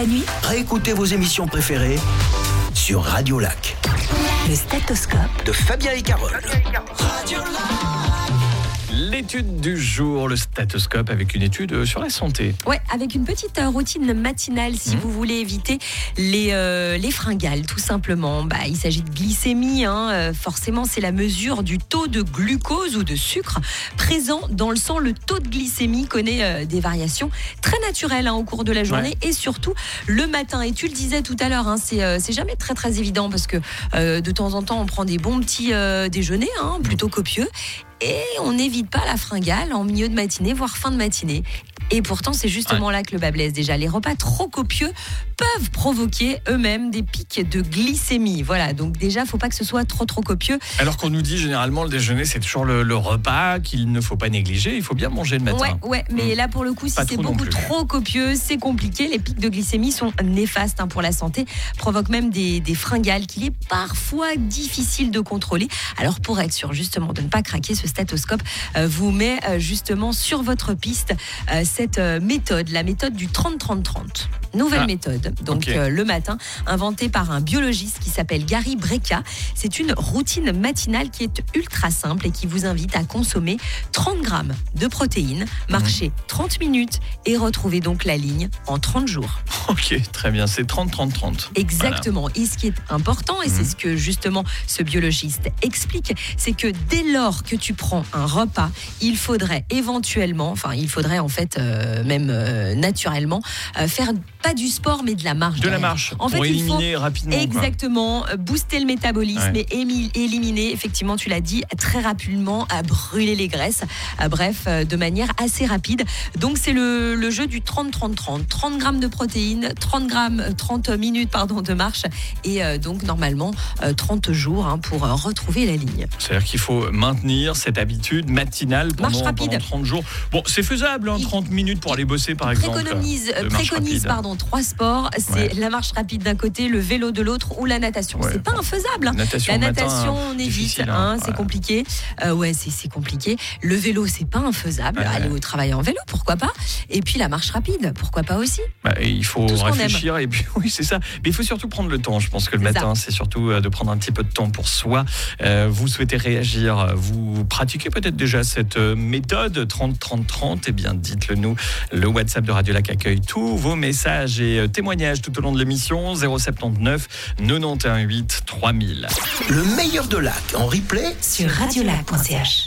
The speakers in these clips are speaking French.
la nuit, Réécoutez vos émissions préférées sur Radio Lac. le stéthoscope. De Fabien et Carole. L'étude du jour, le stéthoscope avec une étude sur la santé. Ouais, avec une petite routine matinale si vous voulez éviter les fringales, tout simplement. Il s'agit de glycémie, forcément c'est la mesure du taux de glucose ou de sucre présent dans le sang. Le taux de glycémie connaît des variations très naturelles au cours de la journée et surtout le matin. Et tu le disais tout à l'heure, c'est jamais très très évident parce que de temps en temps on prend des bons petits déjeuners, plutôt copieux. Et on n'évite pas la fringale en milieu de matinée, voire fin de matinée. Et pourtant, c'est justement là que le bas blesse déjà. Les repas trop copieux peuvent provoquer eux-mêmes des pics de glycémie. Voilà, donc déjà, faut pas que ce soit trop copieux. Alors qu'on nous dit généralement le déjeuner, c'est toujours le repas qu'il ne faut pas négliger. Il faut bien manger le matin. Ouais, mais là pour le coup, si Pas c'est trop non beaucoup plus. trop copieux, c'est compliqué. Les pics de glycémie sont néfastes pour la santé, provoquent même des fringales qu'il est parfois difficile de contrôler. Alors pour être sûr justement de ne pas craquer, ce stéthoscope vous met justement sur votre piste cette méthode, la méthode du 30-30-30. Nouvelle méthode, donc le matin, inventée par un biologiste qui s'appelle Gary Brecka. C'est une routine matinale qui est ultra simple et qui vous invite à consommer 30 grammes de protéines, marcher 30 minutes et retrouver donc la ligne en 30 jours. Ok, très bien, c'est 30-30-30. Exactement. Voilà. Et ce qui est important, et c'est ce que justement ce biologiste explique, c'est que dès lors que tu prends un repas, il faudrait en fait même naturellement faire pas du sport mais de la marche. De la marche, en pour fait, éliminer rapidement. Exactement, booster le métabolisme et éliminer, effectivement, tu l'as dit, très rapidement, à brûler les graisses. Bref, de manière assez rapide. Donc c'est le jeu du 30-30-30. 30 grammes de protéines, 30 minutes de marche et donc normalement 30 jours pour retrouver la ligne. C'est-à-dire qu'il faut maintenir cette habitude matinale pendant 30 jours. Bon, c'est faisable, 30 minutes pour aller bosser par exemple. Préconise 3 sports, c'est la marche rapide d'un côté, le vélo de l'autre ou la natation. C'est pas infaisable. Natation la matin, natation, on évite, c'est compliqué. C'est compliqué. Le vélo, c'est pas infaisable. Aller au travail en vélo, pourquoi pas. Et puis la marche rapide, pourquoi pas aussi. Il faut réfléchir et puis oui, c'est ça. Mais il faut surtout prendre le temps. Je pense que le matin, c'est surtout de prendre un petit peu de temps pour soi. Vous souhaitez réagir, vous pratiquez peut-être déjà cette méthode 30-30-30. Eh bien, dites-le nous. Le WhatsApp de Radio Lac accueille tous vos messages et témoignages tout au long de l'émission. 079 91 8 3000. Le meilleur de Lac en replay Sur radiolac.ch.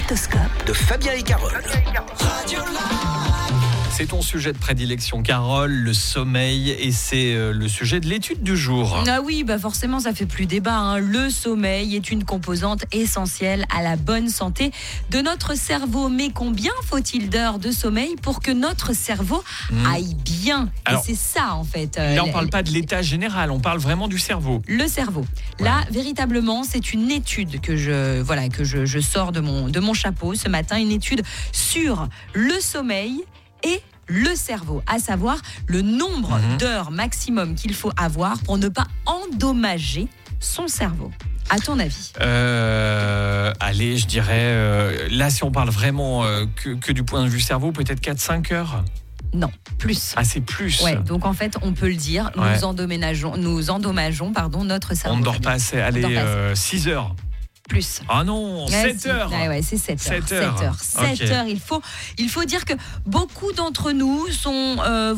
stéthoscope de Fabien et Carole. C'est ton sujet de prédilection, Carole, le sommeil, et c'est le sujet de l'étude du jour. Ah oui, forcément, ça fait plus débat. Hein. Le sommeil est une composante essentielle à la bonne santé de notre cerveau. Mais combien faut-il d'heures de sommeil pour que notre cerveau aille bien ? Alors, et c'est ça, en fait. Là, on ne parle pas de l'état général, on parle vraiment du cerveau. Le cerveau. Ouais. Là, véritablement, c'est une étude que je sors de mon chapeau ce matin, une étude sur le sommeil et le cerveau, à savoir le nombre d'heures maximum qu'il faut avoir pour ne pas endommager son cerveau. À ton avis ? Allez, je dirais, là si on parle vraiment que du point de vue cerveau, peut-être 4-5 heures ? Non, plus. Ah, c'est plus. Ouais, donc en fait, on peut le dire, nous endommageons notre cerveau. On ne dort pas assez, allez, 6 heures. Plus. Ah non, 7 heures. Ouais, c'est 7 heures. 7 heures. Il faut dire que beaucoup d'entre nous sont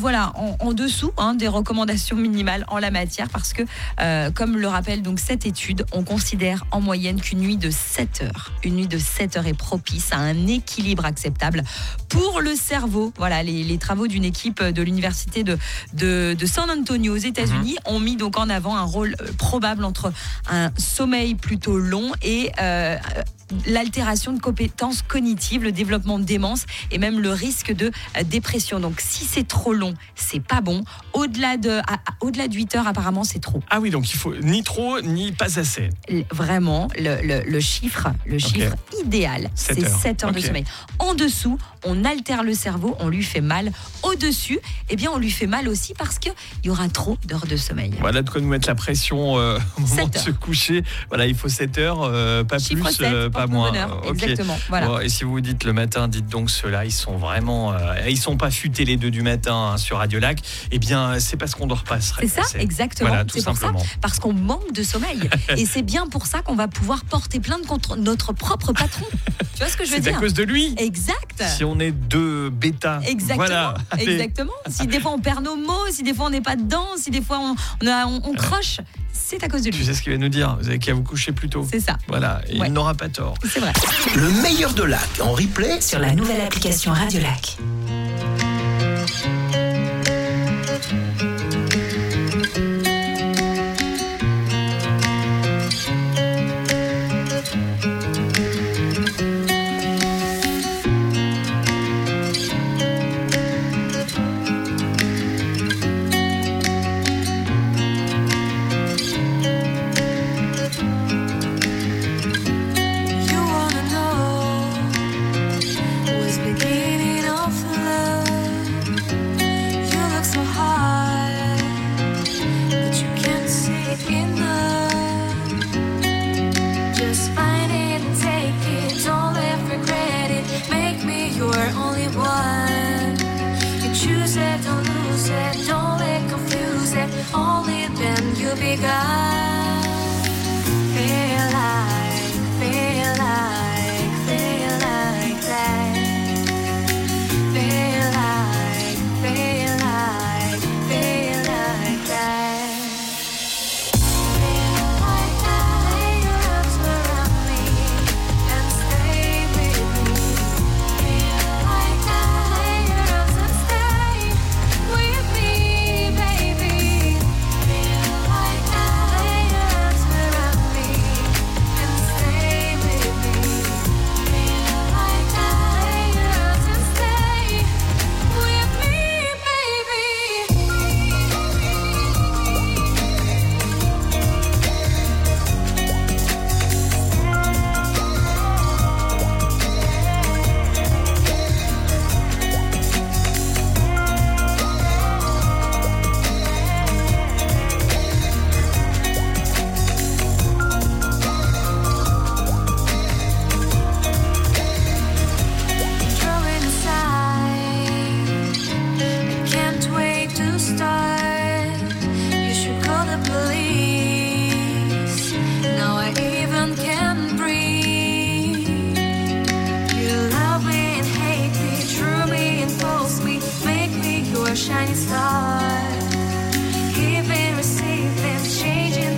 en dessous des recommandations minimales en la matière parce que, comme le rappelle donc cette étude, on considère en moyenne qu'une nuit de 7 heures. Une nuit de 7 heures est propice à un équilibre acceptable pour le cerveau. Voilà, les travaux d'une équipe de l'université de San Antonio aux États-Unis ont mis donc en avant un rôle probable entre un sommeil plutôt long et l'altération de compétences cognitives, le développement de démence et même le risque de dépression. Donc si c'est trop long, c'est pas bon. Au-delà de 8 heures, apparemment, c'est trop. Ah oui, donc il faut ni trop ni pas assez. Vraiment, le chiffre idéal, c'est 7 heures de sommeil. En dessous, on altère le cerveau, on lui fait mal. Au-dessus, on lui fait mal aussi parce qu'il y aura trop d'heures de sommeil. Voilà de quoi nous mettre la pression au moment de se coucher. Voilà, il faut 7 heures, pas chiffre plus, 7, pas moins. Exactement. Voilà. Bon, et si vous vous dites le matin, dites donc ceux-là, ils sont vraiment, ils sont pas futés les 2 du matin sur Radio Lac. Eh bien, c'est parce qu'on dort pas. C'est ça, exactement. Voilà, tout c'est simplement. Pour ça, parce qu'on manque de sommeil. Et c'est bien pour ça qu'on va pouvoir porter plainte contre notre propre patron. Tu vois ce que je veux dire ? C'est à cause de lui. Exact. Si on est 2 bêta. Exactement. Voilà. Exactement. Si des fois on perd nos mots, si des fois on n'est pas dedans, si des fois on croche, c'est à cause de lui. Tu sais ce qu'il va nous dire ? Vous avez qu'à vous coucher plus tôt. C'est ça. Voilà. Et il n'aura pas tort. C'est vrai. Le meilleur de Lac en replay sur la nouvelle application Radio Lac.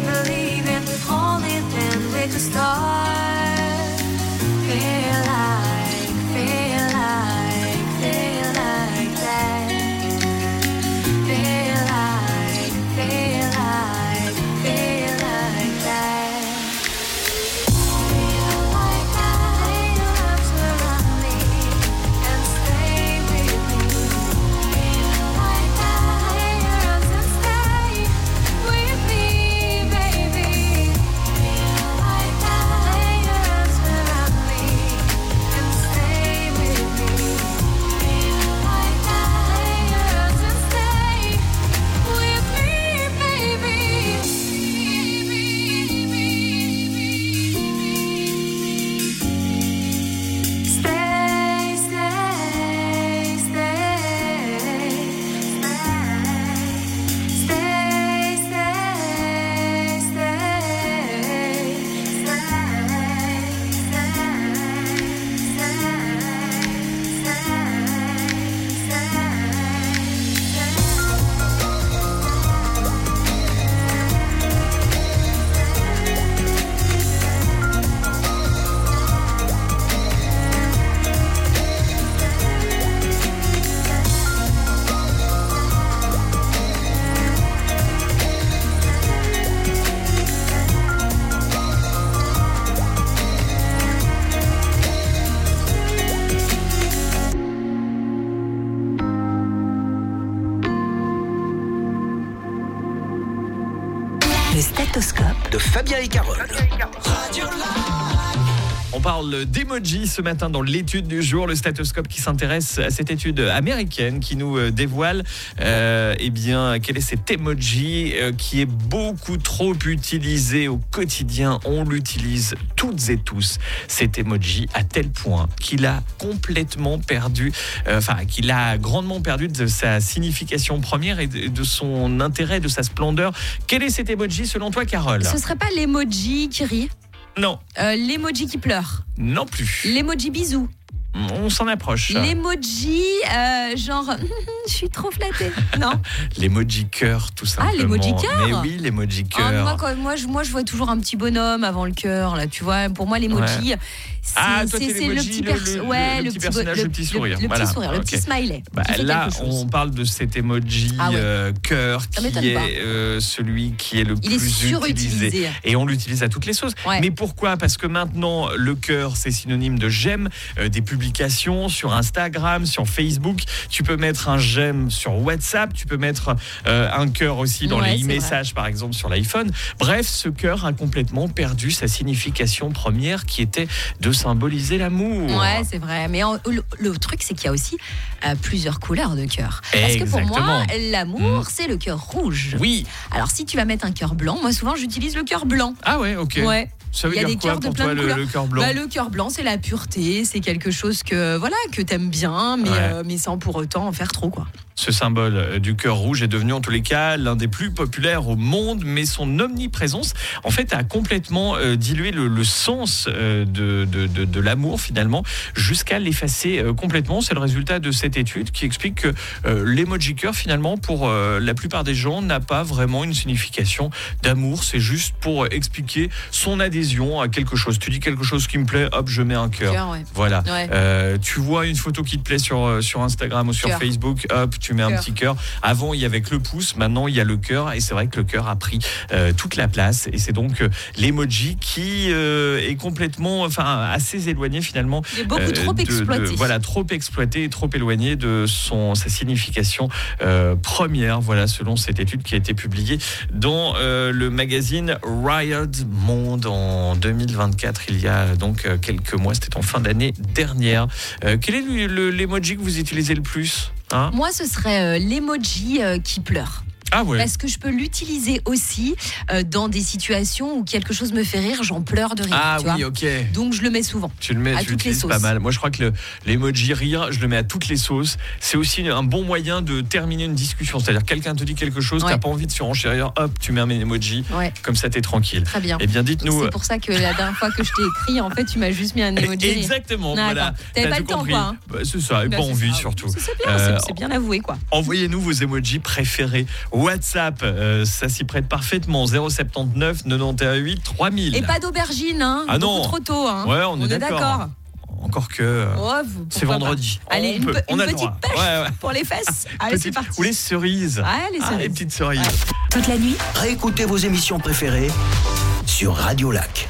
make a start. Feel like Le stéthoscope de Fabien et Carole. On parle d'emoji ce matin dans l'étude du jour, le stéthoscope qui s'intéresse à cette étude américaine qui nous dévoile quel est cet emoji qui est beaucoup trop utilisé au quotidien. On l'utilise toutes et tous, cet emoji, à tel point qu'il a complètement perdu, qu'il a grandement perdu de sa signification première et de son intérêt, de sa splendeur. Quel est cet emoji selon toi, Carole ? Ce serait pas l'emoji qui rit ? Non. L'emoji qui pleure ? Non plus. L'emoji bisou ? On s'en approche. L'emoji genre je suis trop flattée. Non. L'emoji cœur, tout simplement. Ah, l'emoji cœur. Mais oui, l'emoji cœur. Moi je vois toujours un petit bonhomme avant le cœur là, tu vois. Pour moi l'emoji c'est le petit personnage, le petit sourire. Le petit sourire, le petit smiley. Là, on parle de cet emoji cœur qui est celui qui est le plus utilisé. Et on l'utilise à toutes les sauces. Ouais. Mais pourquoi ? Parce que maintenant, le cœur, c'est synonyme de j'aime, des publications sur Instagram, sur Facebook. Tu peux mettre un j'aime sur WhatsApp. Tu peux mettre un cœur aussi dans les e-messages, par exemple, sur l'iPhone. Bref, ce cœur a complètement perdu sa signification première qui était de symboliser l'amour. Ouais, c'est vrai. Mais le truc, c'est qu'il y a aussi plusieurs couleurs de cœur. Parce que pour moi, l'amour, c'est le cœur rouge. Oui. Alors, si tu vas mettre un cœur blanc, moi, souvent, j'utilise le cœur blanc. Ah ouais, ok. Ouais. Ça veut dire quoi pour toi, le cœur blanc ? Le cœur blanc, c'est la pureté, c'est quelque chose que t'aimes bien, mais sans pour autant en faire trop, quoi. Ce symbole du cœur rouge est devenu en tous les cas l'un des plus populaires au monde, mais son omniprésence en fait a complètement dilué le sens de l'amour finalement, jusqu'à l'effacer complètement. C'est le résultat de cette étude qui explique que l'emoji cœur finalement pour la plupart des gens n'a pas vraiment une signification d'amour. C'est juste pour expliquer son adhésion à quelque chose. Tu dis quelque chose qui me plaît, hop, je mets un cœur. Ouais. Voilà. Ouais. Tu vois une photo qui te plaît sur Instagram ou sur Facebook, hop, tu mets un petit cœur. Avant, il y avait que le pouce, maintenant il y a le cœur, et c'est vrai que le cœur a pris toute la place, et c'est donc l'emoji qui est complètement, assez éloigné finalement. Il est beaucoup trop exploité. Trop exploité et trop éloigné de sa signification première. Voilà, selon cette étude qui a été publiée dans le magazine Wired Monde en 2024. Il y a donc quelques mois, c'était en fin d'année dernière. Quel est l'emoji que vous utilisez le plus ? Moi, ce serait l'emoji qui pleure. Ah ouais. Parce que je peux l'utiliser aussi dans des situations où quelque chose me fait rire, j'en pleure de rire. Ah tu oui, vois. ok. Donc je le mets souvent. Tu le mets, tu l'utilises pas mal. Moi, je crois que l'emoji rire, je le mets à toutes les sauces. C'est aussi un bon moyen de terminer une discussion. C'est-à-dire, quelqu'un te dit quelque chose, t'as pas envie de surenchérir, hop, tu mets un emoji. Ouais. Comme ça, t'es tranquille. Très bien. Eh bien, dites-nous. C'est pour ça que la dernière fois que je t'ai écrit, en fait, tu m'as juste mis un emoji. Exactement. Voilà. T'avais pas le temps, quoi. C'est ça. Et pas envie, surtout. C'est bien avoué, quoi. Envoyez-nous vos emojis préférés. WhatsApp. Ça s'y prête parfaitement. 079 91 8 3000. Et pas d'aubergine, hein. Ah non. Trop tôt, hein. Ouais, on est d'accord. Encore que c'est vendredi. Allez, on a petite pêche pour les fesses. Allez, c'est parti. Ou les cerises. Les petites cerises. Ouais. Toute la nuit, réécoutez vos émissions préférées sur Radio Lac.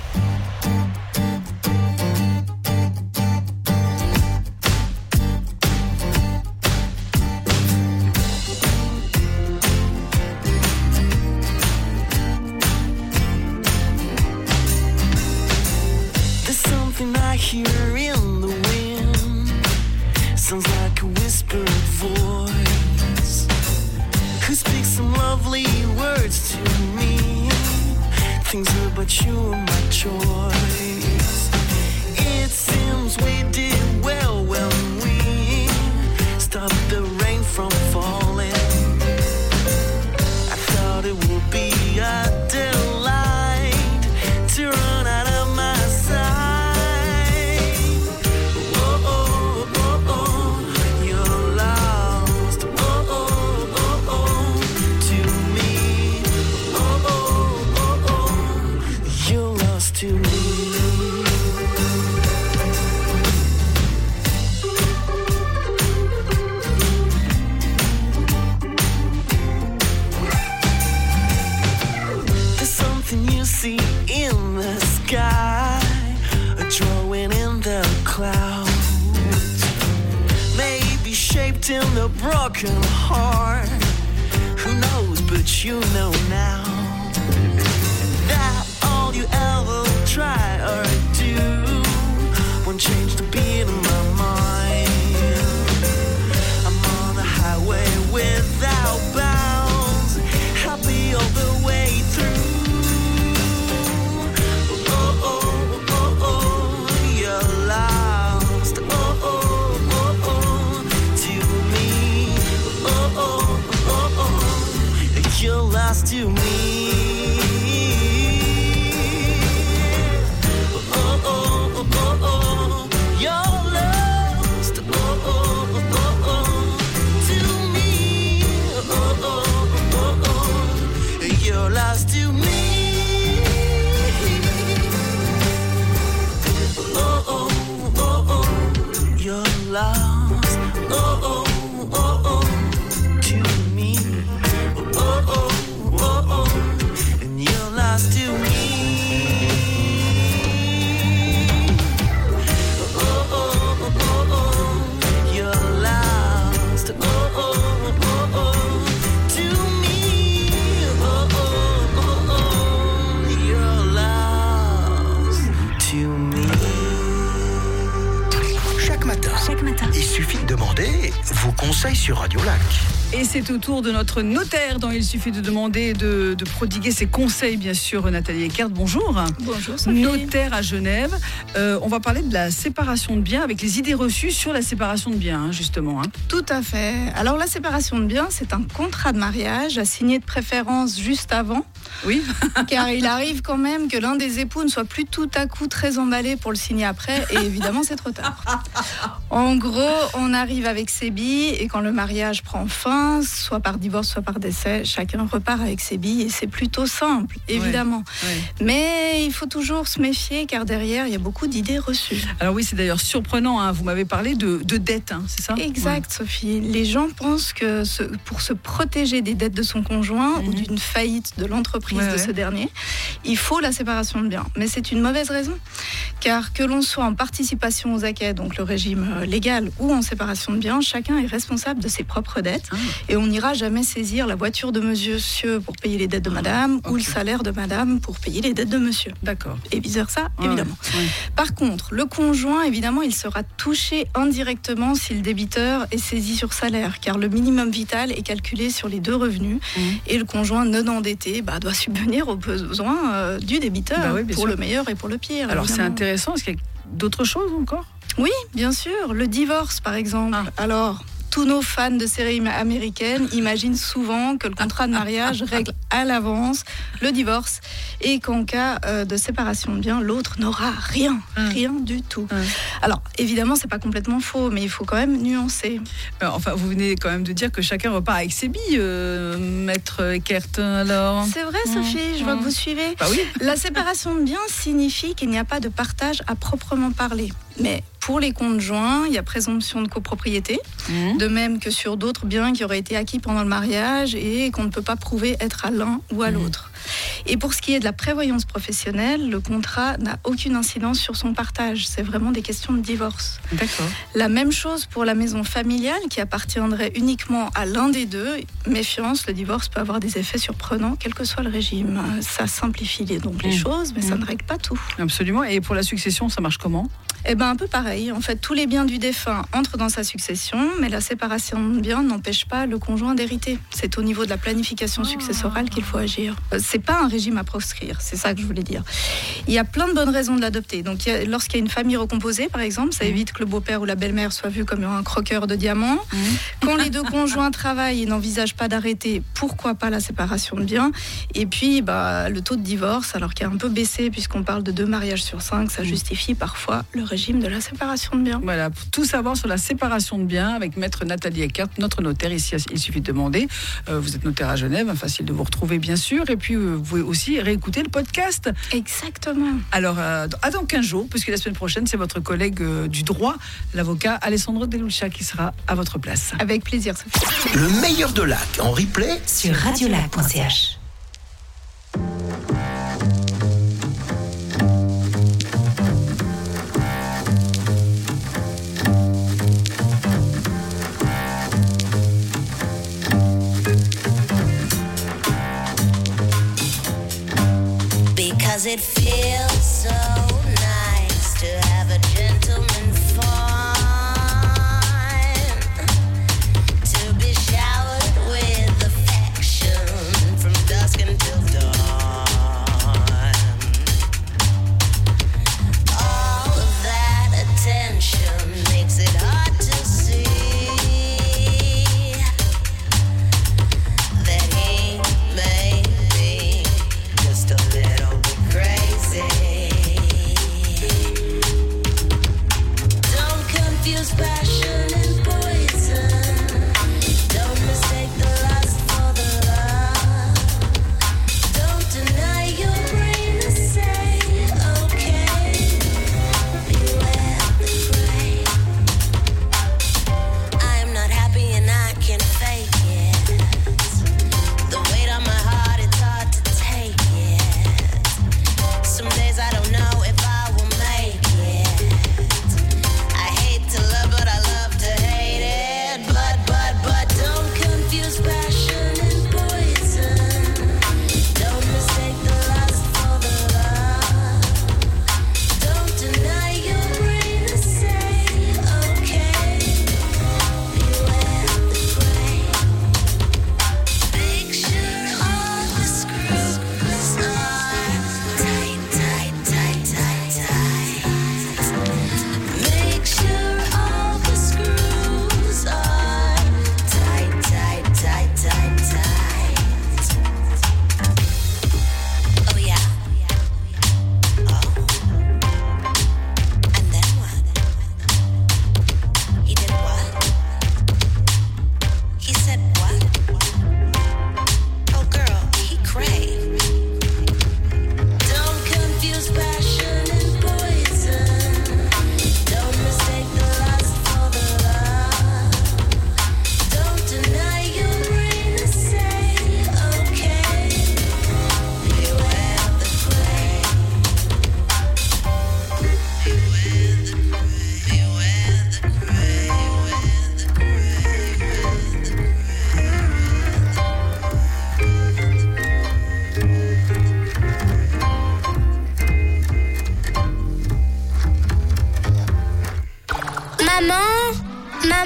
I hear in the wind, sounds like a whispered voice, who speaks some lovely words to me, things about you and my choice. It seems we did well when we stopped the rain from falling. I thought it would be a delight to run out of my sight. See in the sky, a drawing in the clouds, maybe shaped in the broken heart. Who knows, but you know now. lost to me. Oh, oh, oh, oh, you're lost. Oh, oh, oh, oh, to me. Oh, oh, oh, oh, and you're lost to me. Il suffit de demander vos conseils sur Radio Lac. Et c'est au tour de notre notaire dont il suffit de demander de prodiguer ses conseils, bien sûr. Nathalie Eckert, bonjour. Bonjour Sophie. Notaire à Genève. On va parler de la séparation de biens avec les idées reçues sur la séparation de biens, justement. Tout à fait. Alors la séparation de biens, c'est un contrat de mariage à signer de préférence juste avant. Oui. Car il arrive quand même que l'un des époux ne soit plus tout à coup très emballé pour le signer après. Et évidemment, c'est trop tard. En gros, on arrive avec ses billes et quand le mariage prend fin, soit par divorce, soit par décès, chacun repart avec ses billes et c'est plutôt simple, évidemment. Ouais. Mais il faut toujours se méfier car derrière, il y a beaucoup d'idées reçues. Alors oui, c'est d'ailleurs surprenant, vous m'avez parlé de dettes, c'est ça ? Exact, Sophie. Les gens pensent que pour se protéger des dettes de son conjoint ou d'une faillite de l'entreprise de ce dernier, il faut la séparation de biens. Mais c'est une mauvaise raison, car que l'on soit en participation aux acquêts, donc le régime légal, ou en séparation de biens, chacun est responsable de ses propres dettes. Et on n'ira jamais saisir la voiture de monsieur pour payer les dettes de madame ou le salaire de madame pour payer les dettes de monsieur. D'accord. Et vice-versa, évidemment. Ouais. Par contre, le conjoint, évidemment, il sera touché indirectement si le débiteur est saisi sur salaire, car le minimum vital est calculé sur les deux revenus et le conjoint non endetté doit subvenir aux besoins du débiteur pour le meilleur et pour le pire. Alors évidemment. c'est intéressant, est-ce qu'il y a d'autres choses encore ? Oui, bien sûr. Le divorce, par exemple. Alors, tous nos fans de séries américaines imaginent souvent que le contrat de mariage règle à l'avance le divorce et qu'en cas de séparation de biens, l'autre n'aura rien du tout. Alors, évidemment, c'est pas complètement faux, mais il faut quand même nuancer. Enfin, vous venez quand même de dire que chacun repart avec ses billes, maître Eckert, alors. C'est vrai, Sophie, je vois que vous suivez. Bah oui. La séparation de biens signifie qu'il n'y a pas de partage à proprement parler. Mais pour les conjoints, il y a présomption de copropriété, de même que sur d'autres biens qui auraient été acquis pendant le mariage et qu'on ne peut pas prouver être à l'un ou à l'autre. Et pour ce qui est de la prévoyance professionnelle, le contrat n'a aucune incidence sur son partage. C'est vraiment des questions de divorce. D'accord. La même chose pour la maison familiale qui appartiendrait uniquement à l'un des deux. Méfiance, le divorce peut avoir des effets surprenants, quel que soit le régime. Ça simplifie donc les choses, mais ça ne règle pas tout. Absolument. Et pour la succession, ça marche comment ? Un peu pareil. En fait, tous les biens du défunt entrent dans sa succession, mais la séparation de biens n'empêche pas le conjoint d'hériter. C'est au niveau de la planification successorale qu'il faut agir. C'est pas un régime à proscrire, c'est ça que je voulais dire. Il y a plein de bonnes raisons de l'adopter. Donc, lorsqu'il y a une famille recomposée, par exemple, ça évite que le beau-père ou la belle-mère soit vu comme un croqueur de diamants. Quand les deux conjoints travaillent et n'envisagent pas d'arrêter, pourquoi pas la séparation de biens ? Et puis, le taux de divorce, alors qu'il a un peu baissé, puisqu'on parle de 2 mariages sur 5, ça justifie parfois le régime de la séparation de biens. Voilà, pour tout savoir sur la séparation de biens avec maître Nathalie Eckert, notre notaire ici, il suffit de demander. Vous êtes notaire à Genève, facile de vous retrouver bien sûr, et puis vous pouvez aussi réécouter le podcast. Exactement. Alors, à dans 15 jours, puisque la semaine prochaine, c'est votre collègue du droit, l'avocat Alessandro De Lucia, qui sera à votre place. Avec plaisir, Sophie. Le meilleur de Lac en replay sur radiolac.ch. Because it feels so nice to have a gentleman fun, to be showered with affection from dusk until dawn. All of that attention makes it hard to see that he may be just a little crazy. Don't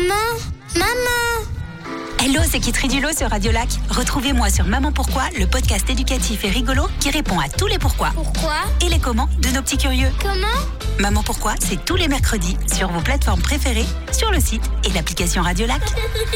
Maman. Hello, c'est Kitri Dulot sur Radio Lac. Retrouvez-moi sur Maman Pourquoi, le podcast éducatif et rigolo qui répond à tous les pourquoi. Pourquoi? Et les comment de nos petits curieux. Comment? Maman Pourquoi, c'est tous les mercredis sur vos plateformes préférées, sur le site et l'application Radio Lac.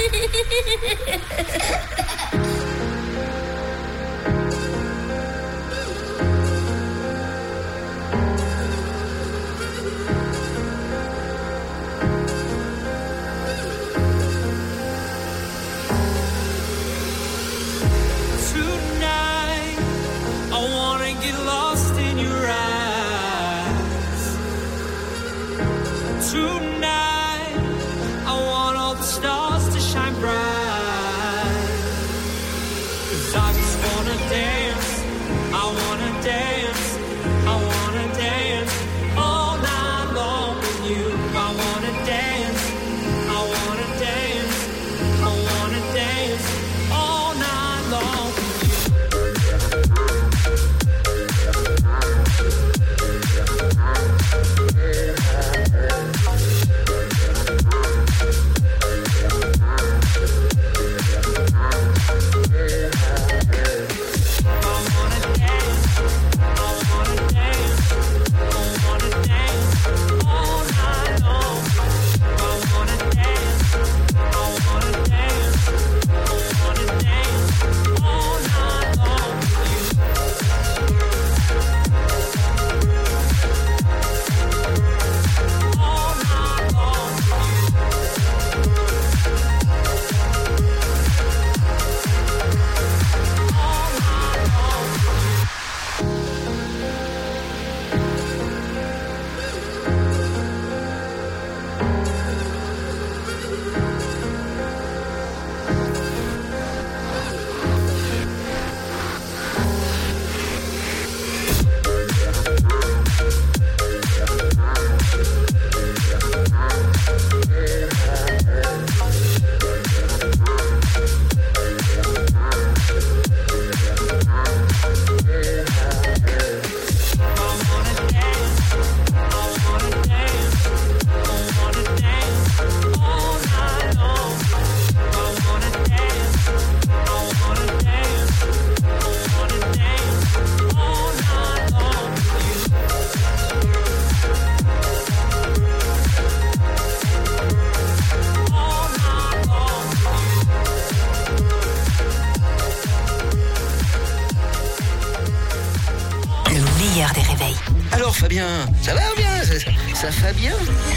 Des réveils. Alors Fabien, ça va bien? Ça va bien?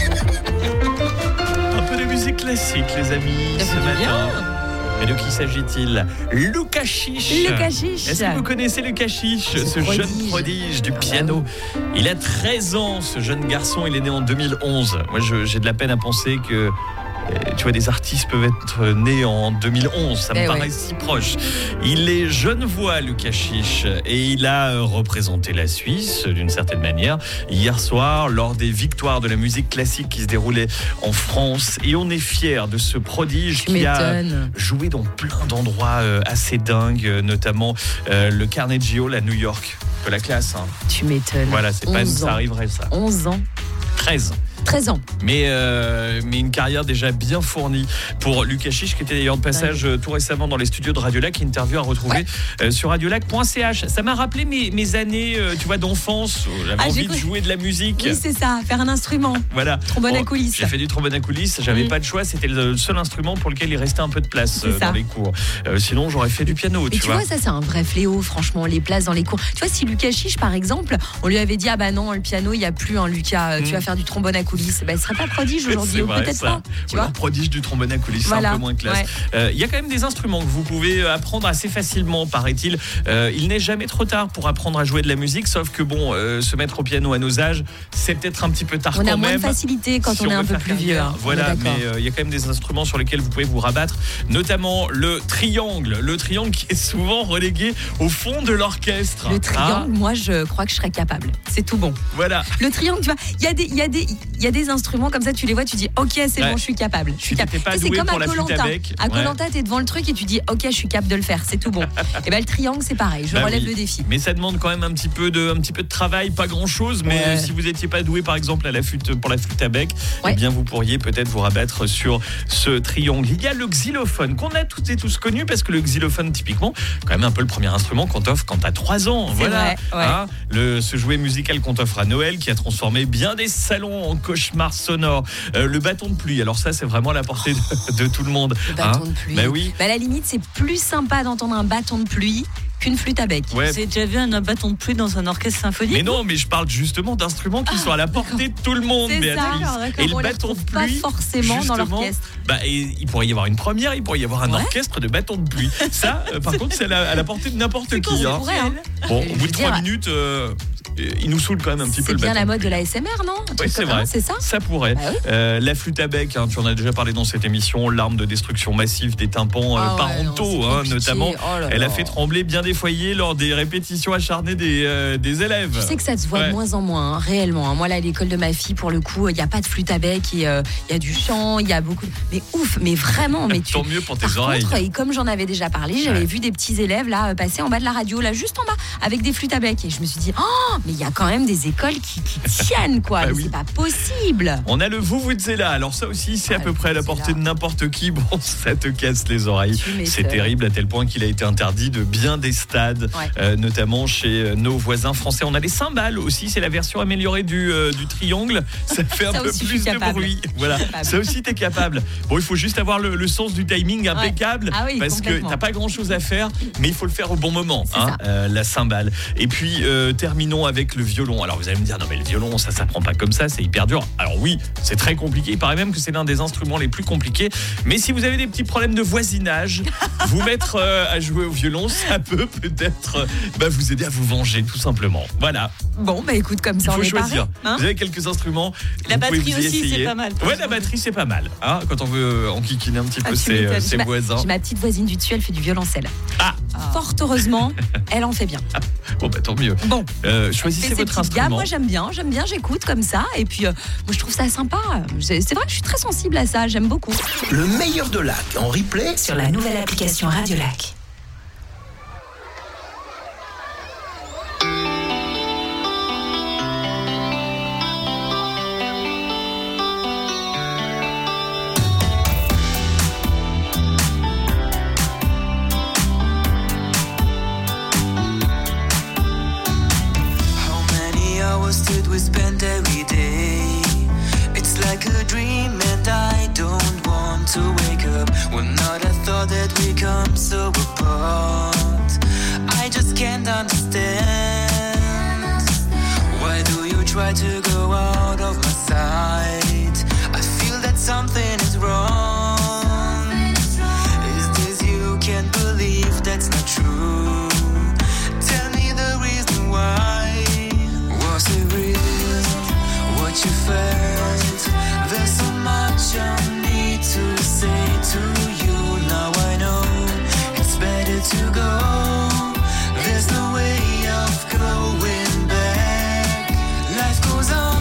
Un peu de musique classique, les amis, ce matin. Mais de qui s'agit-il? Lucas Chiche. Est-ce que vous connaissez Lucas Chiche, ce jeune prodige du piano? Il a 13 ans, ce jeune garçon, il est né en 2011. Moi, j'ai de la peine à penser que tu vois, des artistes peuvent être nés en 2011, ça me paraît si proche. Il est genevois, Lucas Chiche, et il a représenté la Suisse d'une certaine manière hier soir lors des victoires de la musique classique qui se déroulaient en France. Et on est fiers de ce prodige qui a joué dans plein d'endroits assez dingues, notamment le Carnegie Hall à New York. De la classe. Hein. Tu m'étonnes. Voilà, c'est pas ça arriverait ça. 11 ans. 13 ans. Mais une carrière déjà bien fournie pour Lucas Chiche, qui était d'ailleurs de passage tout récemment dans les studios de Radio Lac. Interview à retrouver sur radiolac.ch. Ça m'a rappelé mes années, tu vois, d'enfance. J'avais envie de jouer de la musique. Oui, c'est ça, faire un instrument. Voilà. Trombone à coulisses. J'ai fait du trombone à coulisses. J'avais pas de choix. C'était le seul instrument pour lequel il restait un peu de place dans les cours. Sinon, j'aurais fait du piano. Et tu vois, ça, c'est un vrai fléau, franchement, les places dans les cours. Tu vois, si Lucas Chiche, par exemple, on lui avait dit, ah bah non, le piano, il n'y a plus, hein, Lucas, tu vas faire du trombone à coulisses. Bah, il serait pas prodige aujourd'hui, ou peut-être pas. Tu vois, prodige du trombone à coulisses, c'est un peu moins classe. Il y a quand même des instruments que vous pouvez apprendre assez facilement, paraît-il. Il n'est jamais trop tard pour apprendre à jouer de la musique, sauf que bon, se mettre au piano à nos âges, c'est peut-être un petit peu tard quand même. On a moins de facilité quand on est un peu plus vieux. Voilà, mais il y a quand même des instruments sur lesquels vous pouvez vous rabattre, notamment le triangle. Le triangle qui est souvent relégué au fond de l'orchestre. Le triangle, moi je crois que je serais capable. C'est tout bon. Voilà. Le triangle, tu vois, il y y a des instruments comme ça, tu les vois, tu dis ok, c'est bon, je suis capable. Si t'étais pas doué pour la flûte à bec. À Koh-Lanta, t'es devant le truc et tu dis ok, je suis capable de le faire, c'est tout bon. Et ben le triangle, c'est pareil, je relève le défi. Mais ça demande quand même un petit peu de travail, pas grand chose. Mais si vous n'étiez pas doué, par exemple, pour la flûte à bec, eh bien vous pourriez peut-être vous rabattre sur ce triangle. Il y a le xylophone qu'on a toutes et tous connu, parce que le xylophone, typiquement, quand même un peu le premier instrument qu'on t'offre quand t'as 3 ans. C'est vrai, hein, ce jouet musical qu'on t'offre à Noël, qui a transformé bien des salons en cauchemars sonores. Le bâton de pluie, alors ça, c'est vraiment à la portée de tout le monde. Le bâton de pluie. Bah oui. À la limite, c'est plus sympa d'entendre un bâton de pluie qu'une flûte à bec. Vous avez déjà vu un bâton de pluie dans un orchestre symphonique? Mais non, mais je parle justement d'instruments qui sont à la portée de tout le monde, Béatrice. Et le bâton de pluie, pas forcément dans l'orchestre. Il pourrait y avoir une première, il pourrait y avoir un orchestre de bâtons de pluie. Ça, par contre, c'est à la portée de n'importe qui. Bon, au bout de 3 minutes, il nous saoule quand même un petit peu le bâton. C'est bien la mode de la SMR, non? Oui, c'est vrai. C'est ça? Ça pourrait. La flûte à bec, tu en as déjà parlé dans cette émission, l'arme de destruction massive des tympans parentaux, notamment. Elle a fait trembler bien des foyers lors des répétitions acharnées des élèves. Tu sais que ça se voit de moins en moins, réellement. Moi, là, à l'école de ma fille, pour le coup, il n'y a pas de flûte à bec, il y a du chant, il y a beaucoup. Mais ouf, mais vraiment. Mais tant mieux pour tes oreilles. Et comme j'en avais déjà parlé, j'avais vu des petits élèves là passer en bas de la radio, là, juste en bas, avec des flûtes à bec. Et je me suis dit, mais il y a quand même des écoles qui tiennent, quoi. C'est pas possible. On a le Vuvuzela. Alors ça aussi, c'est à peu près à la portée de n'importe qui. Bon, ça te casse les oreilles. C'est terrible à tel point qu'il a été interdit de bien des stades, notamment chez nos voisins français. On a les cymbales aussi, c'est la version améliorée du triangle. Ça fait un peu plus de bruit. Voilà, ça aussi t'es capable. Bon, il faut juste avoir le sens du timing impeccable, parce que t'as pas grand chose à faire, mais il faut le faire au bon moment, la cymbale. Et puis terminons avec le violon. Alors vous allez me dire, non mais le violon, ça s'apprend pas comme ça, c'est hyper dur. Alors oui, c'est très compliqué. Il paraît même que c'est l'un des instruments les plus compliqués. Mais si vous avez des petits problèmes de voisinage, vous mettre à jouer au violon, ça peut peut-être vous aider à vous venger, tout simplement. Voilà. Bon, écoute, comme ça, il faut on est choisir. Pareil, vous avez quelques instruments. La batterie aussi, c'est pas mal. Ouais, la batterie, c'est pas mal. Quand on veut enquiquiner un petit peu ses voisins. J'ai ma petite voisine du dessus, elle fait du violoncelle. Fort heureusement, elle en fait bien. Bon, tant mieux. Bon, choisissez votre instrument. Moi, j'aime bien, j'écoute comme ça. Et puis, moi, je trouve ça sympa. C'est vrai que je suis très sensible à ça, j'aime beaucoup. Le meilleur de Lac en replay sur la nouvelle application Radio Lac. Did we spend every day? It's like a dream and I don't want to wake up. When not I thought that we come so apart. I just can't understand. Why do you try to go out of my sight? I feel that something is wrong. Is this you can't believe that's not true? Tell me the reason why. Was it real, what you felt? There's so much I need to say to you. Now I know it's better to go. There's no way of going back. Life goes on.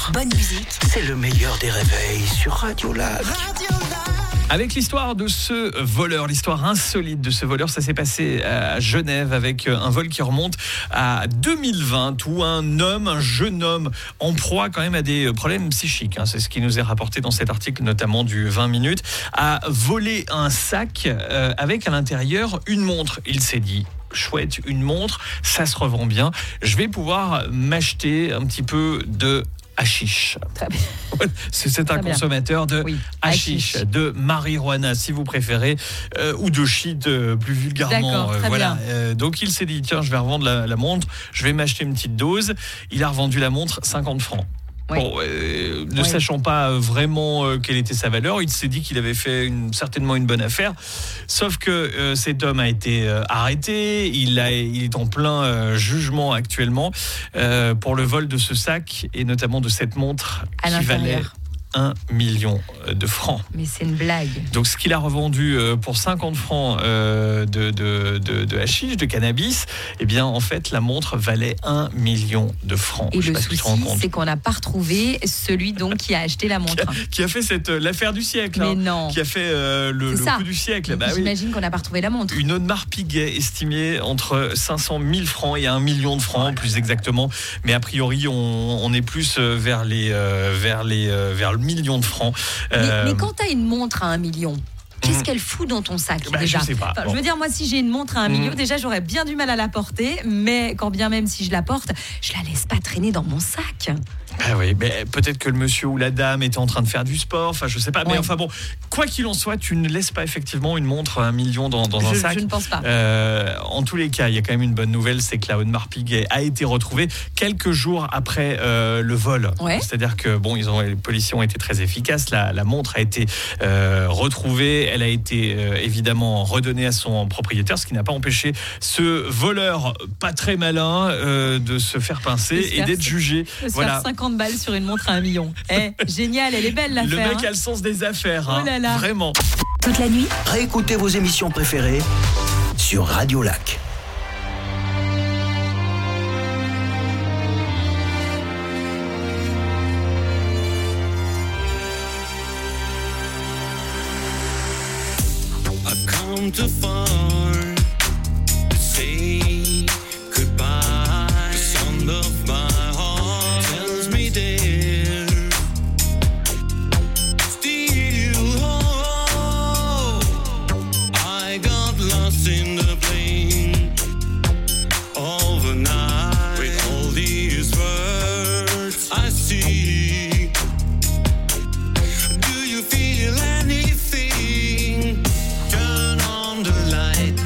bonne musique. C'est le meilleur des réveils sur Radio Lac. Avec l'histoire de ce voleur, l'histoire insolite de ce voleur, ça s'est passé à Genève avec un vol qui remonte à 2020 où un jeune homme en proie quand même à des problèmes psychiques, c'est ce qui nous est rapporté dans cet article notamment du 20 minutes, a volé un sac avec à l'intérieur une montre. Il s'est dit: chouette, une montre, ça se revend bien, je vais pouvoir m'acheter un petit peu de hashish. Très bien. C'est un consommateur de hashish, de marijuana si vous préférez, ou de shit plus vulgairement. Voilà. Donc il s'est dit: tiens, je vais revendre la montre, je vais m'acheter une petite dose. Il a revendu la montre 50 francs. Bon, ne sachant pas vraiment quelle était sa valeur, il s'est dit qu'il avait fait certainement une bonne affaire. Sauf que cet homme a été arrêté. Il est en plein jugement actuellement pour le vol de ce sac et notamment de cette montre qui valait 1 million de francs. Mais c'est une blague. Donc ce qu'il a revendu pour 50 francs de hashish, de cannabis, eh bien en fait la montre valait 1 million de francs. Et le souci, c'est qu'on n'a pas retrouvé celui donc qui a acheté la montre. Qui a fait l'affaire du siècle. Mais non. Qui a fait le coup du siècle. J'imagine qu'on n'a pas retrouvé la montre. Une Audemars Piguet estimée entre 500 000 francs et 1 million de francs, plus exactement. Mais a priori, on est plus vers le million de francs. Mais quand tu as une montre à 1 million, qu'est-ce qu'elle fout dans ton sac déjà? Je sais pas. Je veux dire, moi, si j'ai une montre à 1 million, déjà, j'aurais bien du mal à la porter. Mais quand bien même si je la porte, je la laisse pas traîner dans mon sac. Oui, mais peut-être que le monsieur ou la dame était en train de faire du sport, je sais pas, mais enfin bon, quoi qu'il en soit, tu ne laisses pas effectivement une montre à 1 million dans un sac. Je ne pense pas. En tous les cas, il y a quand même une bonne nouvelle, c'est que la Audemars Piguet a été retrouvée quelques jours après le vol. C'est-à-dire que les policiers ont été très efficaces, la montre a été retrouvée, elle a été évidemment redonnée à son propriétaire, ce qui n'a pas empêché ce voleur pas très malin de se faire pincer et d'être jugé. Voilà. 50 balles sur une montre à 1 million. Génial, elle est belle l'affaire. Le mec a le sens des affaires, Oh là là. Vraiment. Toute la nuit, Réécoutez vos émissions préférées sur Radio Lac. I've come too far to say goodbye. The sound of my heart tells me there. Still, I got lost in the plane overnight. With all these words I see, do you feel anything? Turn on the light.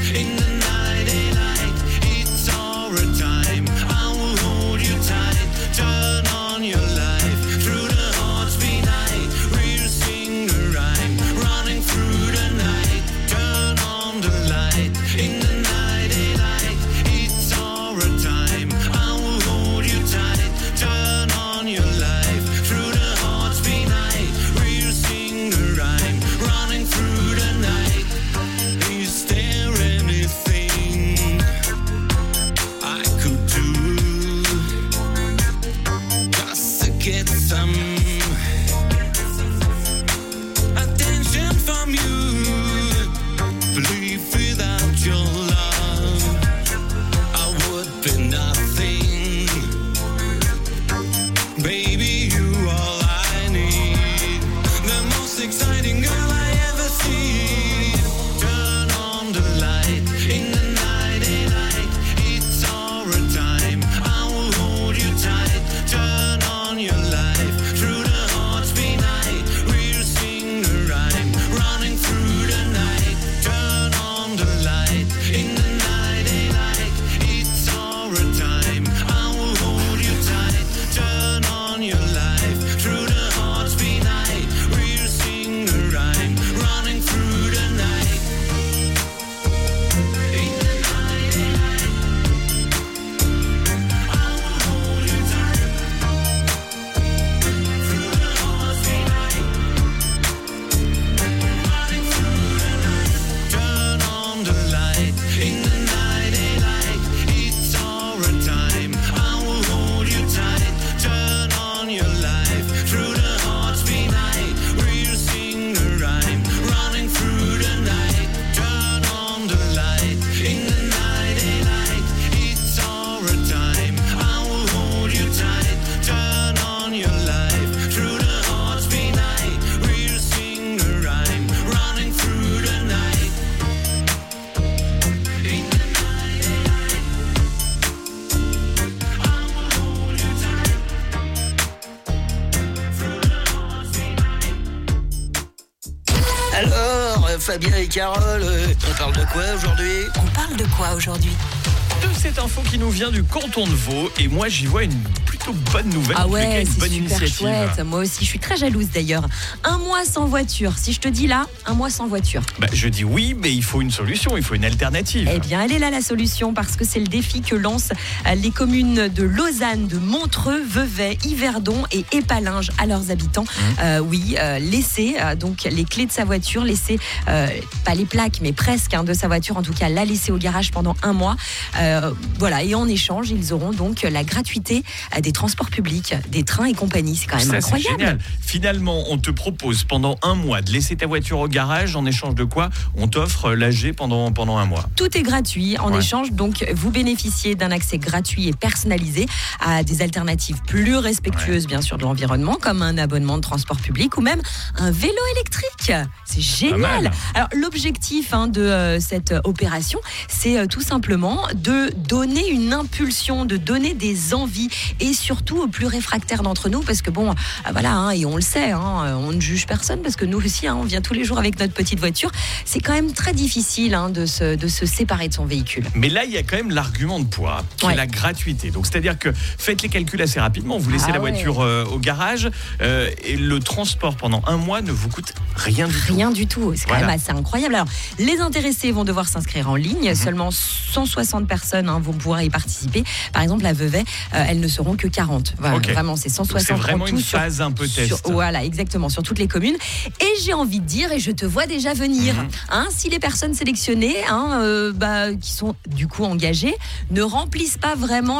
Fabien et Carole, on parle de quoi aujourd'hui? On parle de quoi aujourd'hui? De cette info qui nous vient du canton de Vaud, et moi j'y vois une plutôt bonne nouvelle. Ah ouais, une c'est bonne super initiative. chouette. Moi aussi, je suis très jalouse d'ailleurs. Un mois sans voiture. Si je te dis là, un mois sans voiture. Je dis oui, mais il faut une solution, il faut une alternative. Eh bien, elle est là la solution parce que c'est le défi que lancent les communes de Lausanne, de Montreux, Vevey, Yverdon et Épalinges à leurs habitants. Laisser donc les clés de sa voiture, laisser pas les plaques, mais presque de sa voiture, en tout cas la laisser au garage pendant un mois. Et en échange, ils auront donc la gratuité des transports publics, des trains et compagnie. C'est quand même incroyable. C'est génial. Finalement, on te propose pendant un mois de laisser ta voiture au garage, en échange de quoi on t'offre l'AG pendant un mois. Tout est gratuit. En échange, donc, vous bénéficiez d'un accès gratuit et personnalisé à des alternatives plus respectueuses, bien sûr, de l'environnement, comme un abonnement de transport public ou même un vélo électrique. C'est génial. Alors, l'objectif de cette opération, c'est tout simplement de donner une impulsion, de donner des envies et surtout aux plus réfractaires d'entre nous, parce que et on le sait, on ne juge personne parce que nous aussi, on vient tous les jours avec notre petite voiture. C'est quand même très difficile de se séparer de son véhicule. Mais là, il y a quand même l'argument de poids, qui est la gratuité. Donc, c'est-à-dire que faites les calculs assez rapidement, vous laissez la voiture au garage et le transport pendant un mois ne vous coûte rien du tout. Rien du tout. C'est quand même assez incroyable. Alors, les intéressés vont devoir s'inscrire en ligne. Seulement 160 personnes vont pouvoir y participer. Par exemple, à Vevey, elles ne seront que 40. Vraiment, c'est 160. Donc c'est vraiment une phase un peu test. Voilà, exactement, sur toutes les communes. Et j'ai envie de dire, et je te vois déjà venir, si les personnes sélectionnées, qui sont du coup engagées, ne remplissent pas vraiment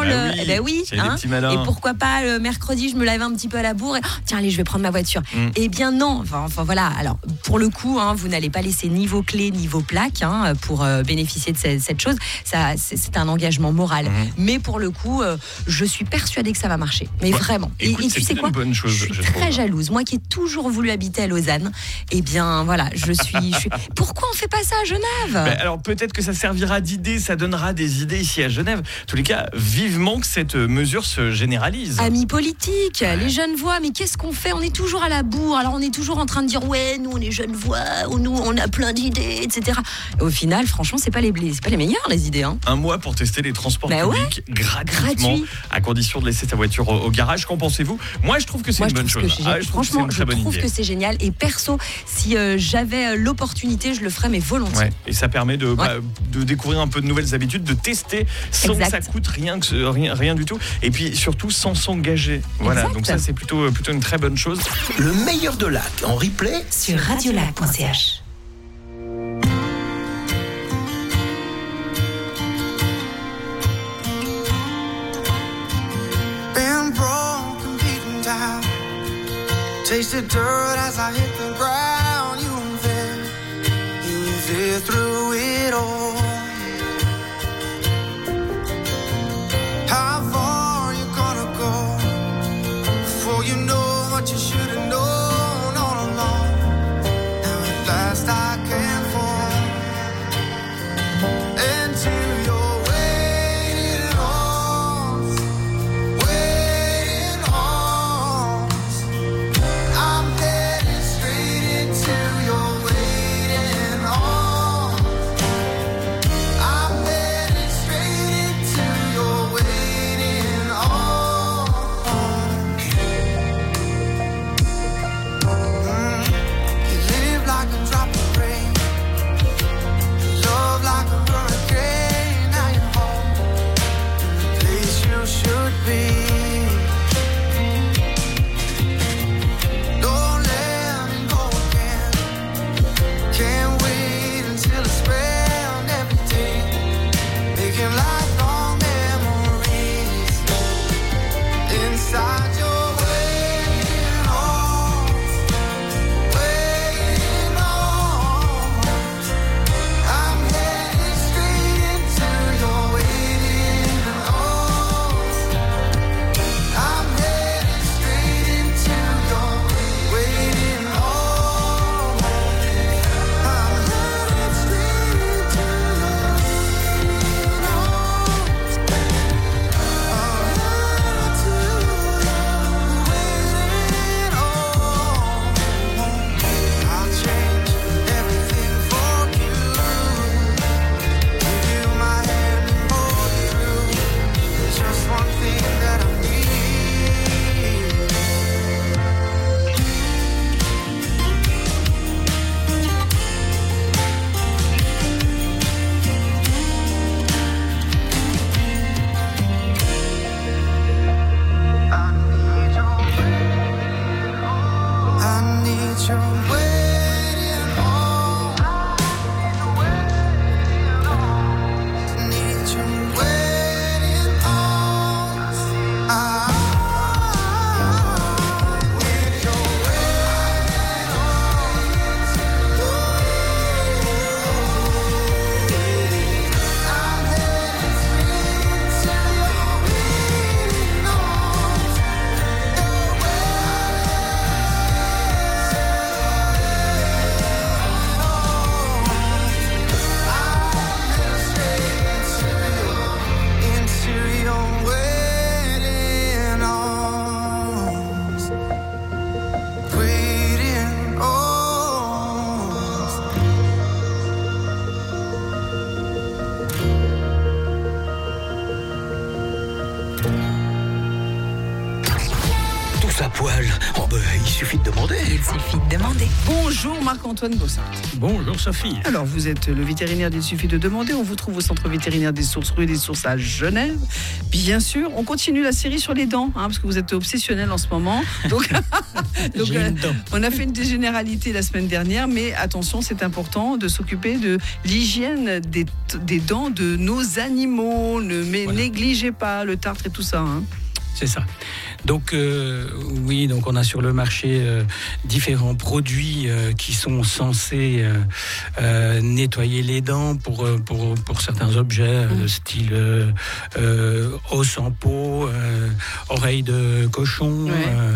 et pourquoi pas mercredi, je me lève un petit peu à la bourre et tiens, allez, je vais prendre ma voiture. Eh bien non. Voilà. Alors pour le coup, vous n'allez pas laisser ni vos clés ni vos plaques pour bénéficier de cette chose. Ça, c'est un engagement moral. Mais pour le coup, je suis persuadée que ça va marcher. Mais vraiment. Écoute, et tu sais quoi? Bonne chose, je suis très jalouse. Moi qui ai toujours voulu habiter à Lausanne, eh bien voilà, je suis. Pourquoi on fait pas ça à Genève? Alors peut-être que ça servira d'idée, ça donnera des idées ici à Genève. En tous les cas, vivement que cette mesure se généralise. Amis politiques, les jeunes voix, mais qu'est-ce qu'on fait? On est toujours à la bourre. Alors on est toujours en train de dire nous on est jeunes voix, nous on a plein d'idées, etc. Et au final, franchement, c'est pas les meilleures les idées. Un mois pour tester les transports publics gratuitement, à condition de laisser sa voiture au garage. Qu'en pensez-vous? Moi, je trouve que c'est une bonne chose. Franchement, je trouve que c'est génial. Et perso, si j'avais l'opportunité, je le ferais, mais volontiers. Et ça permet de découvrir un peu de nouvelles habitudes, de tester sans que ça coûte rien du tout. Et puis surtout sans s'engager. Voilà. Donc ça, c'est plutôt une très bonne chose. Le meilleur de Lac en replay sur radiolac.ch. Taste the dirt as I hit the ground. You were there through it all. How far are you gonna go before you know what you should have known all along? Now at last I can fall into your waiting arms, waiting arms. I'm headed straight poils. Oh ben, il suffit de demander. Il suffit de demander. Bonjour Marc-Antoine Bossart. Bonjour Sophie. Alors, vous êtes le vétérinaire d'Il suffit de demander. On vous trouve au centre vétérinaire des Sources, rue des Sources à Genève. Bien sûr, on continue la série sur les dents, parce que vous êtes obsessionnel en ce moment. Donc, on a fait une généralité la semaine dernière, mais attention, c'est important de s'occuper de l'hygiène des dents de nos animaux. Ne négligez pas le tartre et tout ça. C'est ça. Donc oui, donc on a sur le marché différents produits qui sont censés nettoyer les dents pour certains objets, style os en peau, oreilles de cochon,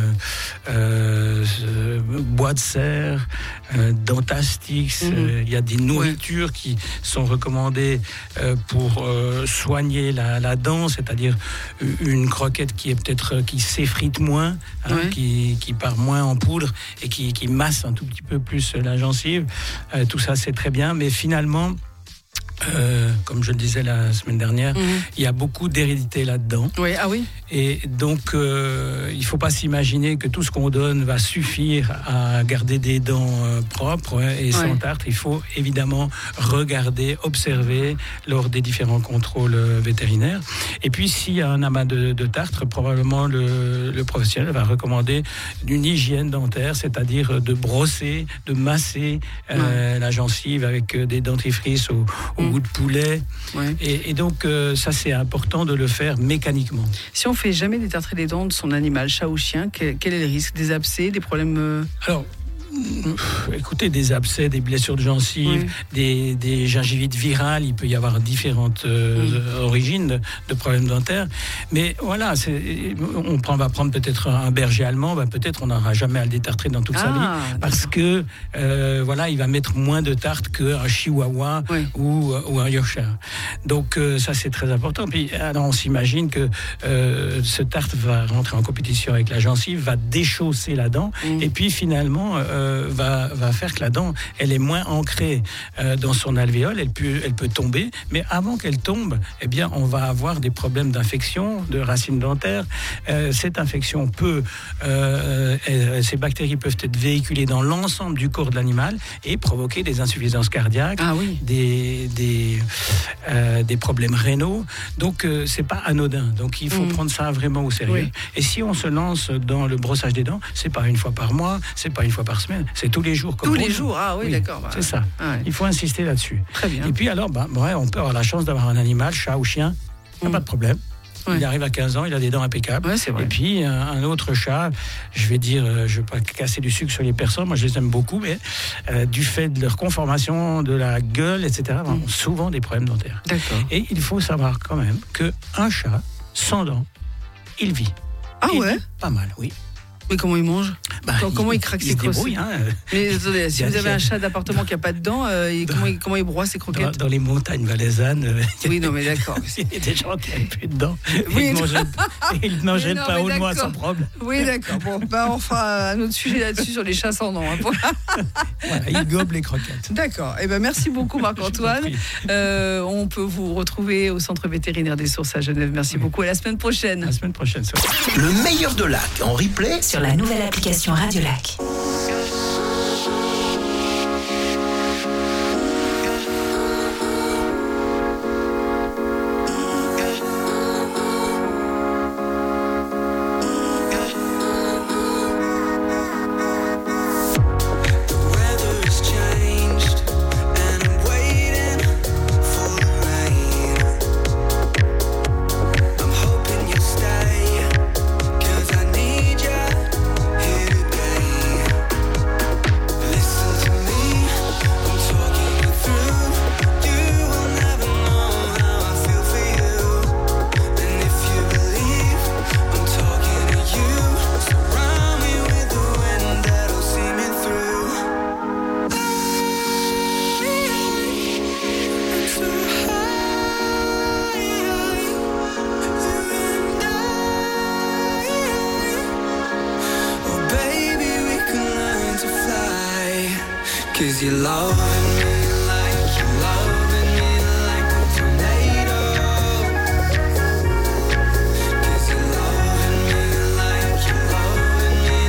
bois de serre, Dentastix. Il y a des nourritures qui sont recommandées pour soigner la dent, c'est-à-dire une croquette qui s'effrite moins, qui part moins en poudre et qui masse un tout petit peu plus la gencive. Tout ça, c'est très bien, mais finalement, comme je le disais la semaine dernière, il y a beaucoup d'hérédité là-dedans. Oui, ah oui. Et donc, il ne faut pas s'imaginer que tout ce qu'on donne va suffire à garder des dents propres et sans tartre. Il faut évidemment regarder, observer lors des différents contrôles vétérinaires. Et puis, s'il y a un amas de tartre, probablement le professionnel va recommander une hygiène dentaire, c'est-à-dire de brosser, de masser la gencive avec des dentifrices au goût de poulet. Et donc, ça, c'est important de le faire mécaniquement. Si on fait jamais détartrer les dents de son animal, chat ou chien, quel est le risque? Des abcès, des problèmes Alors, écoutez, des abcès, des blessures de gencives, des gingivites virales, il peut y avoir différentes origines de problèmes dentaires. Mais voilà, on va prendre peut-être un berger allemand, peut-être on n'aura jamais à le détartrer dans toute sa vie, parce que il va mettre moins de tartre qu'un chihuahua ou un yorkshire. Donc ça, c'est très important. Puis alors, on s'imagine que ce tartre va rentrer en compétition avec la gencive, va déchausser la dent, et puis finalement va faire que la dent, elle est moins ancrée dans son alvéole, elle peut tomber, mais avant qu'elle tombe, on va avoir des problèmes d'infection, de racines dentaires. Cette infection ces bactéries peuvent être véhiculées dans l'ensemble du corps de l'animal et provoquer des insuffisances cardiaques, des problèmes rénaux. Donc c'est pas anodin. Donc il faut prendre ça vraiment au sérieux. Et si on se lance dans le brossage des dents, c'est pas une fois par mois, c'est pas une fois par semaine, c'est tous les jours. Tous les jours, d'accord. C'est ça. Il faut insister là-dessus. Très bien. Et puis alors, on peut avoir la chance d'avoir un animal, chat ou chien, il n'y a pas de problème. Il arrive à 15 ans, il a des dents impeccables. C'est vrai. Et puis, un autre chat, je vais veux pas casser du sucre sur les personnes, moi je les aime beaucoup, mais du fait de leur conformation, de la gueule, etc., ont souvent des problèmes dentaires. D'accord. Et il faut savoir quand même qu'un chat, sans dents, il vit. Il vit pas mal, oui. Mais comment il mange? Comment il craque ses croquettes? Mais attendez, si vous avez un chat d'appartement qui n'a pas de dents, comment il broie ses croquettes? Dans les montagnes valaisannes. Oui, non, mais d'accord. Il y a des gens qui n'ont plus de dents. Ils ne jettent pas au noix sans problème. Oui, d'accord. Bon, on fera un autre sujet là-dessus sur les chats sans dents. Ils gobent les croquettes. D'accord. Merci beaucoup, Marc-Antoine. On peut vous retrouver au centre vétérinaire des Sources à Genève. Merci beaucoup. À la semaine prochaine. La semaine prochaine. Le meilleur de Lac en replay sur la nouvelle application Radio Lac. Cause you're loving me like you're loving me like a tornado. Cause you're loving me like you're loving me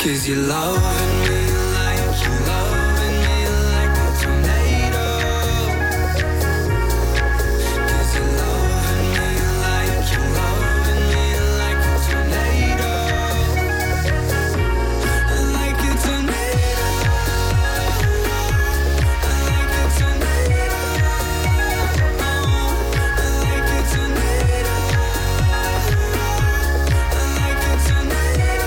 'Cause you're loving me like you're loving me like a tornado. 'Cause you're loving me like you're loving me like a tornado. Like a tornado. Like a tornado. Like a tornado. Like a tornado.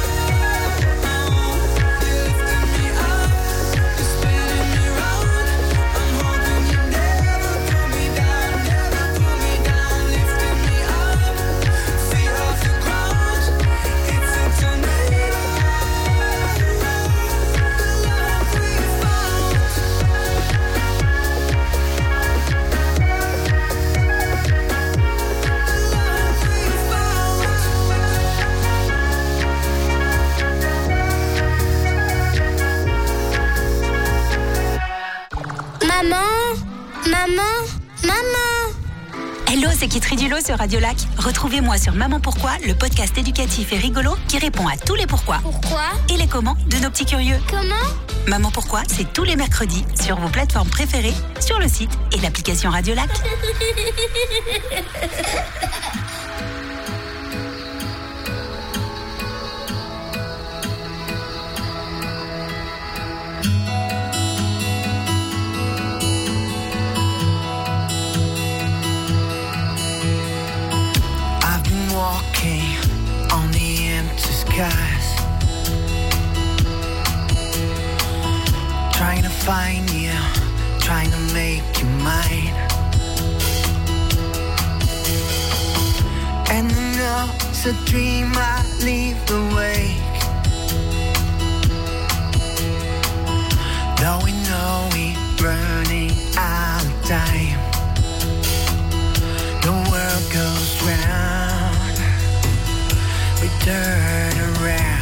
Hello, c'est Kitri Dulot sur Radio Lac. Retrouvez-moi sur Maman Pourquoi, le podcast éducatif et rigolo qui répond à tous les pourquoi. Pourquoi Et les comment de nos petits curieux. Comment Maman Pourquoi, c'est tous les mercredis sur vos plateformes préférées, sur le site et l'application Radio Lac. Walking on the empty skies, trying to find you, trying to make you mine. And I know it's a dream I leave awake, though we know we're running out of time. The world goes round, we turn around.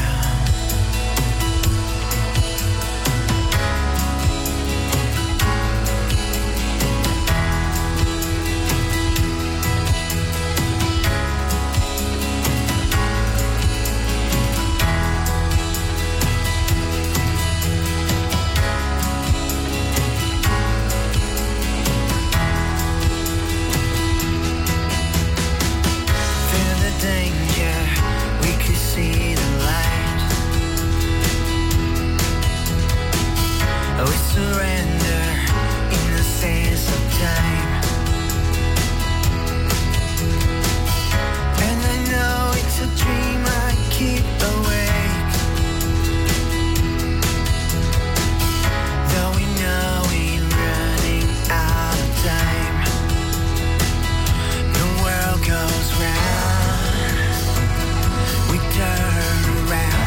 Feel the danger, we could see the light. We surrender in the sense of time. And I know it's a dream I keep awake, though we know we're running out of time. The world goes round, we turn around.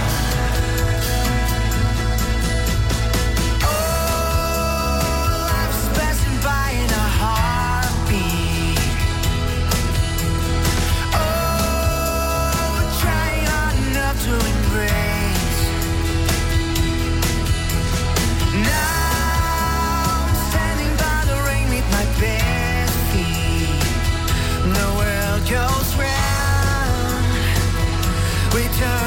Oh, life's passing by in a heartbeat. Oh, we're trying hard enough to embrace. Now I'm standing by the rain with my bare feet. The world goes round, we turn